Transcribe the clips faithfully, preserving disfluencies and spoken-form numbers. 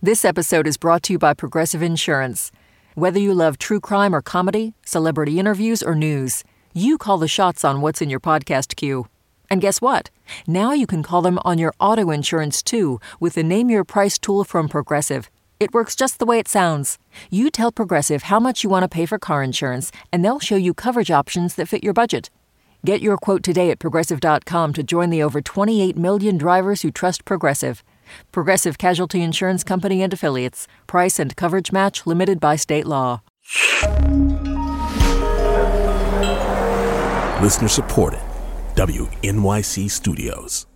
This episode is brought to you by Progressive Insurance. Whether you love true crime or comedy, celebrity interviews or news, you call the shots on what's in your podcast queue. And guess what? Now you can call them on your auto insurance too with the Name Your Price tool from Progressive. It works just the way it sounds. You tell Progressive how much you want to pay for car insurance, and they'll show you coverage options that fit your budget. Get your quote today at Progressive dot com to join the over twenty-eight million drivers who trust Progressive. Progressive Casualty Insurance Company and Affiliates. Price and coverage match limited by state law. Listener supported. W N Y C Studios.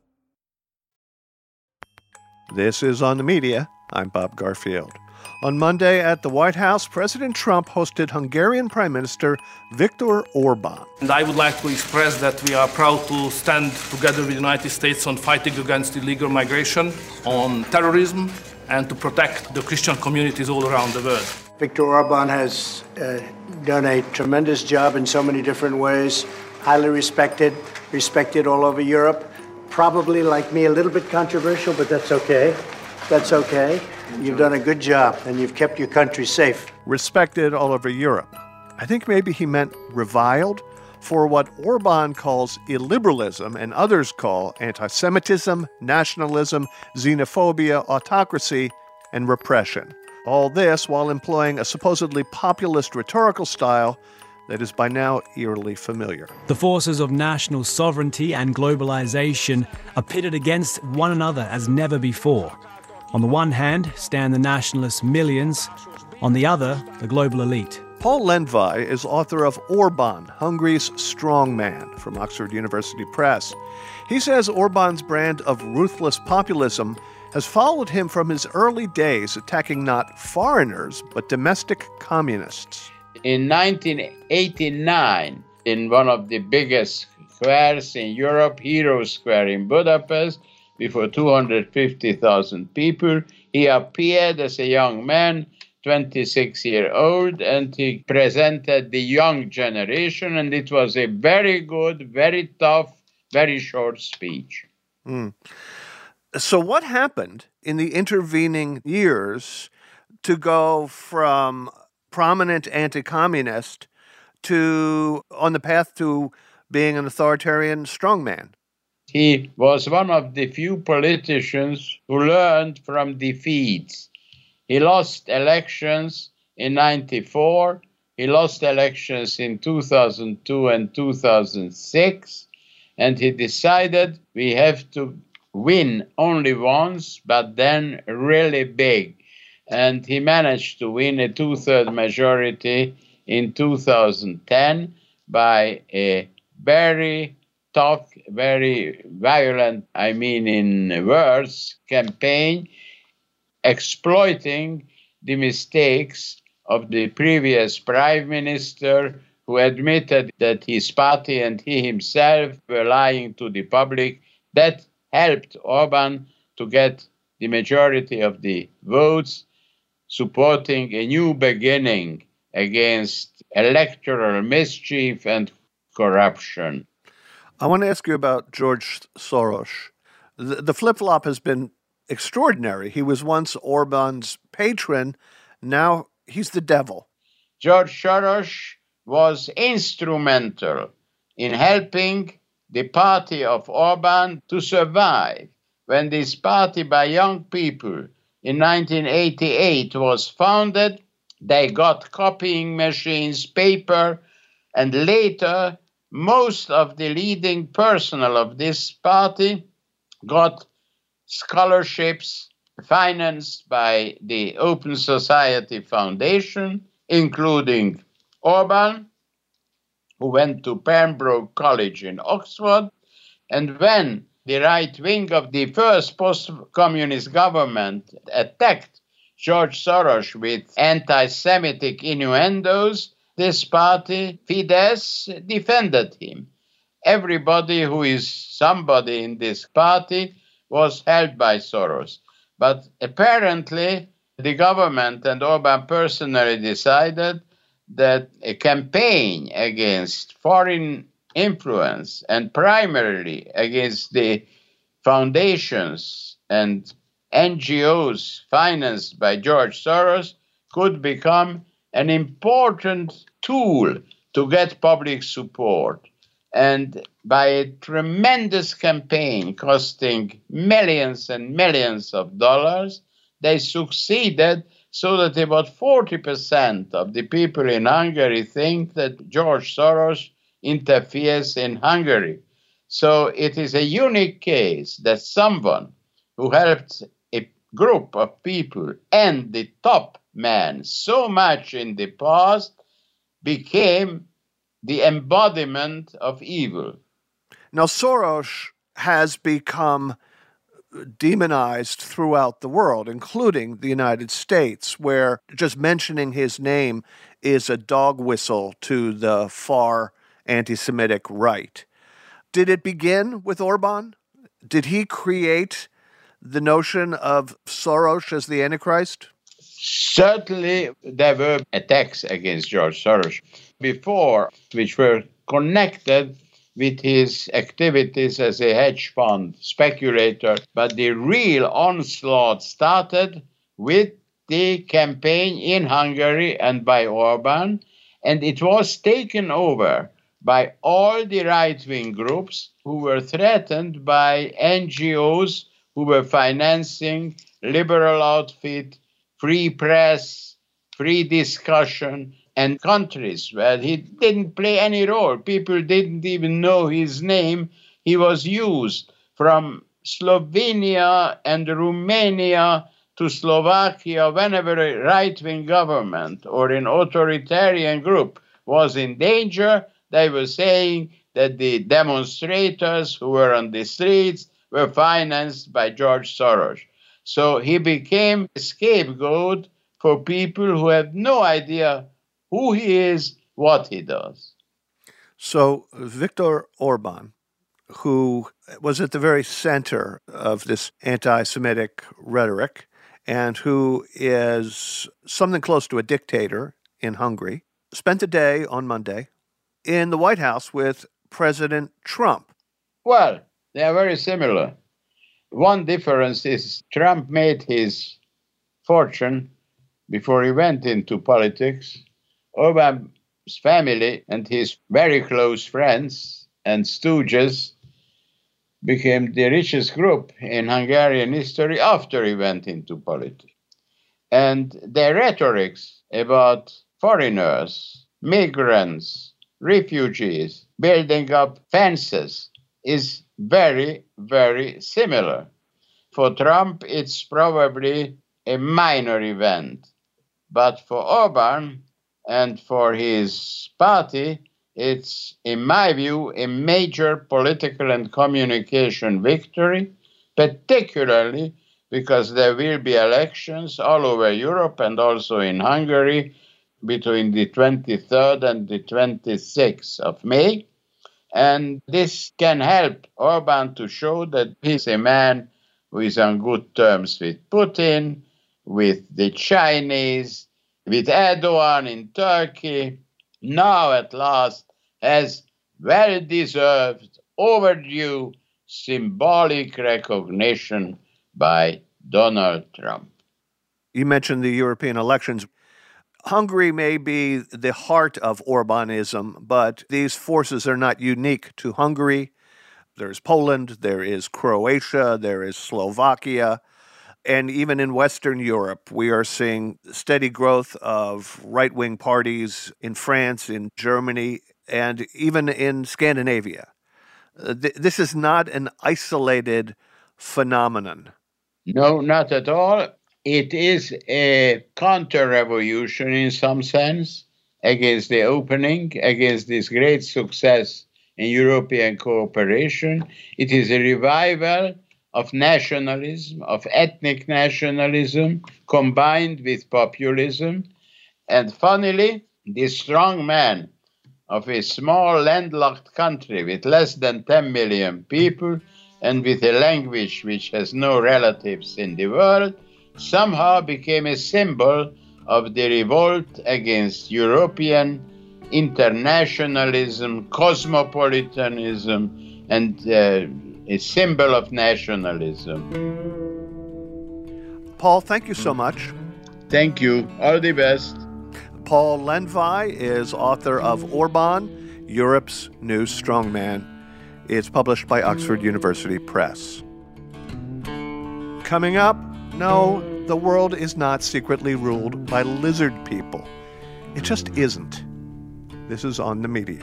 This is On the Media. I'm Bob Garfield. On Monday at the White House, President Trump hosted Hungarian Prime Minister Viktor Orban. And I would like to express that we are proud to stand together with the United States on fighting against illegal migration, on terrorism, and to protect the Christian communities all around the world. Viktor Orban has uh, done a tremendous job in so many different ways, highly respected, respected all over Europe. Probably, like me, a little bit controversial, but that's okay. That's okay. You've done a good job, and you've kept your country safe. Respected all over Europe. I think maybe he meant reviled for what Orban calls illiberalism and others call anti-Semitism, nationalism, xenophobia, autocracy, and repression. All this while employing a supposedly populist rhetorical style that is by now eerily familiar. The forces of national sovereignty and globalization are pitted against one another as never before. On the one hand, stand the nationalist millions. On the other, the global elite. Paul Lendvai is author of Orban, Hungary's Strongman, from Oxford University Press. He says Orban's brand of ruthless populism has followed him from his early days, attacking not foreigners, but domestic communists. In nineteen eighty-nine, in one of the biggest squares in Europe, Hero Square in Budapest, before two hundred fifty thousand people, he appeared as a young man, twenty-six years old, and he presented the young generation, and it was a very good, very tough, very short speech. Mm. So what happened in the intervening years to go from prominent anti-communist to on the path to being an authoritarian strongman? He was one of the few politicians who learned from defeats. He lost elections in ninety-four, he lost elections in two thousand two and two thousand six, and he decided we have to win only once, but then really big. And he managed to win a two-thirds majority in two thousand ten by a very tough, very violent, I mean in words, campaign, exploiting the mistakes of the previous prime minister, who admitted that his party and he himself were lying to the public. That helped Orban to get the majority of the votes, supporting a new beginning against electoral mischief and corruption. I want to ask you about George Soros. The, the flip-flop has been extraordinary. He was once Orban's patron. Now he's the devil. George Soros was instrumental in helping the party of Orban to survive. When this party by young people in nineteen eighty-eight was founded, they got copying machines, paper, and later most of the leading personnel of this party got scholarships financed by the Open Society Foundation, including Orban, who went to Pembroke College in Oxford. And when the right wing of the first post-communist government attacked George Soros with anti-Semitic innuendos, this party, Fidesz, defended him. Everybody who is somebody in this party was helped by Soros. But apparently, the government and Orban personally decided that a campaign against foreign influence and primarily against the foundations and N G Os financed by George Soros could become an important tool to get public support. And by a tremendous campaign costing millions and millions of dollars, they succeeded so that about forty percent of the people in Hungary think that George Soros interferes in Hungary. So it is a unique case that someone who helped a group of people and the top man so much in the past became the embodiment of evil. Now, Soros has become demonized throughout the world, including the United States, where just mentioning his name is a dog whistle to the far anti-Semitic right. Did it begin with Orban? Did he create the notion of Soros as the Antichrist? Certainly, there were attacks against George Soros before, which were connected with his activities as a hedge fund speculator. But the real onslaught started with the campaign in Hungary and by Orban, and it was taken over by all the right-wing groups who were threatened by N G Os who were financing liberal outfit, free press, free discussion, and countries where he didn't play any role. People didn't even know his name. He was used from Slovenia and Romania to Slovakia whenever a right-wing government or an authoritarian group was in danger. They were saying that the demonstrators who were on the streets were financed by George Soros. So he became a scapegoat for people who have no idea who he is, what he does. So Viktor Orban, who was at the very center of this anti-Semitic rhetoric and who is something close to a dictator in Hungary, spent a day on Monday in the White House with President Trump. Well, they are very similar. One difference is Trump made his fortune before he went into politics. Orban's family and his very close friends and stooges became the richest group in Hungarian history after he went into politics. And their rhetorics about foreigners, migrants, refugees, building up fences is very, very similar. For Trump, it's probably a minor event. But for Orban and for his party, it's, in my view, a major political and communication victory, particularly because there will be elections all over Europe and also in Hungary between the twenty-third and the twenty-sixth of May. And this can help Orban to show that he's a man who is on good terms with Putin, with the Chinese, with Erdogan in Turkey, now at last has well-deserved, overdue, symbolic recognition by Donald Trump. You mentioned the European elections. Hungary may be the heart of Orbanism, but these forces are not unique to Hungary. There's Poland, there is Croatia, there is Slovakia, and even in Western Europe, we are seeing steady growth of right-wing parties in France, in Germany, and even in Scandinavia. This is not an isolated phenomenon. No, not at all. It is a counter-revolution in some sense against the opening, against this great success in European cooperation. It is a revival of nationalism, of ethnic nationalism, combined with populism. And finally, this strong man of a small landlocked country with less than ten million people and with a language which has no relatives in the world, somehow became a symbol of the revolt against European internationalism, cosmopolitanism, and uh, a symbol of nationalism. Paul, thank you so much. Thank you. All the best. Paul Lenvi is author of Orban, Europe's New Strongman. It's published by Oxford University Press. Coming up, no, the world is not secretly ruled by lizard people. It just isn't. This is On the Media.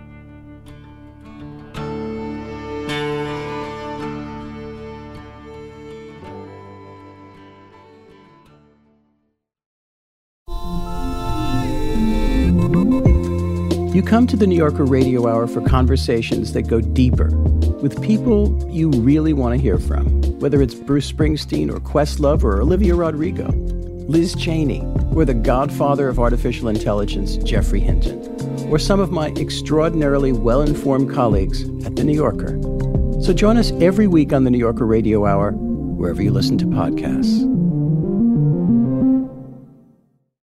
You come to the New Yorker Radio Hour for conversations that go deeper with people you really want to hear from, whether it's Bruce Springsteen or Questlove or Olivia Rodrigo, Liz Cheney, or the godfather of artificial intelligence, Geoffrey Hinton, or some of my extraordinarily well-informed colleagues at The New Yorker. So join us every week on the New Yorker Radio Hour, wherever you listen to podcasts.